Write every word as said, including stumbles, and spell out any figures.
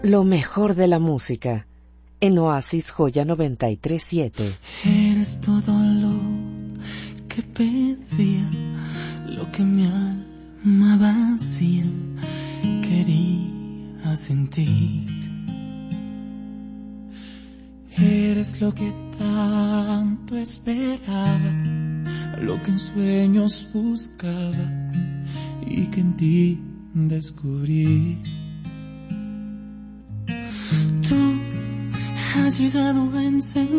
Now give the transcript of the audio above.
Lo mejor de la música en Oasis Joya noventa y tres siete. Eres todo lo que pedía, lo que mi alma vacía quería sentir. Eres lo que tanto esperaba, lo que en sueños buscaba y que en ti descubrí. Tú has llegado a encender